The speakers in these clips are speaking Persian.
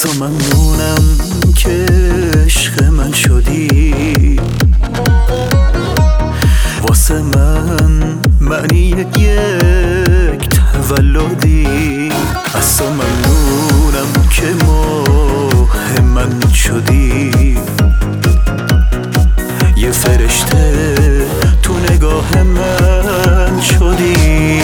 تو ممنونم که عشق من شدی، واسه من معنی یک تولدی. از تو ممنونم که ماه من شدی، یه فرشته تو نگاه من شدی.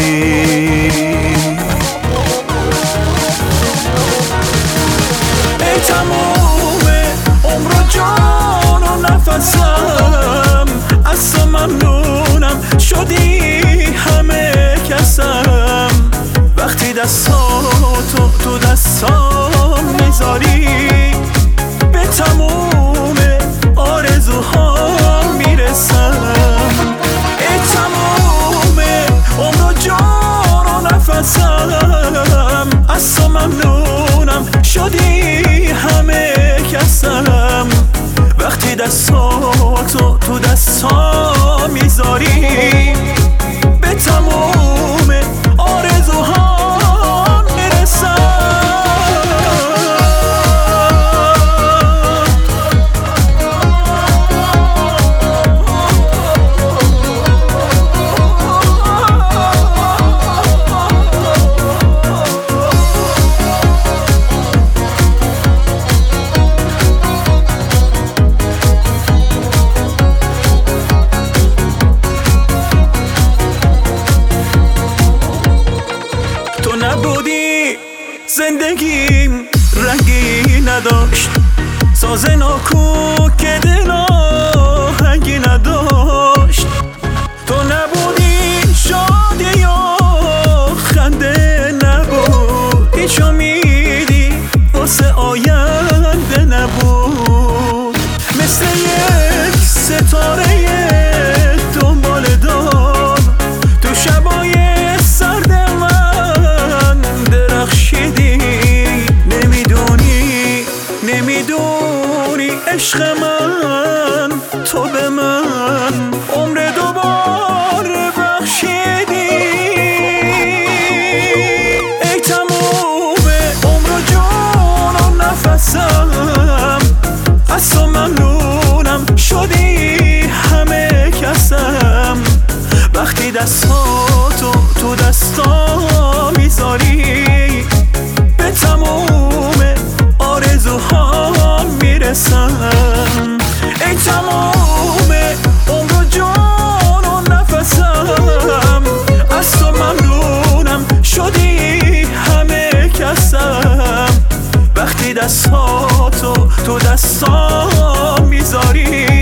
ای تموم عمر و جان و نفسم، از تو ممنونم شدی همه کسم. وقتی دستاتو تو دستام میذاری، به تموم آرزوهام میرسم. ای تموم عمر و جان و نفسم، از تو ممنونم شدی همه کسم. وقتی دستاتو تو دستام میذاری، به تموم آرزوهام میرسم. نبودی زندگیم رنگی نداشت، ساز ناکوک دل آهنگی نداشت. تو نبودی شادی و خنده نبود، هیچ امیدی واسه آینده نبود. مثل یک ستاره دنبال دار تو شبای سرد نمیدونی عشق من تو به من عمر دوباره بخشیدی. ای تموم عمر و جان و نفسم، از تو ممنونم شدی همه کسم. وقتی دستاتو تو دستا میذاری، به تموم آرزوهام میرسم. ای تمام عمر و جان و نفسم، از تو ممنونم شدی همه کسم. وقتی دستاتو تو دستام میذاری،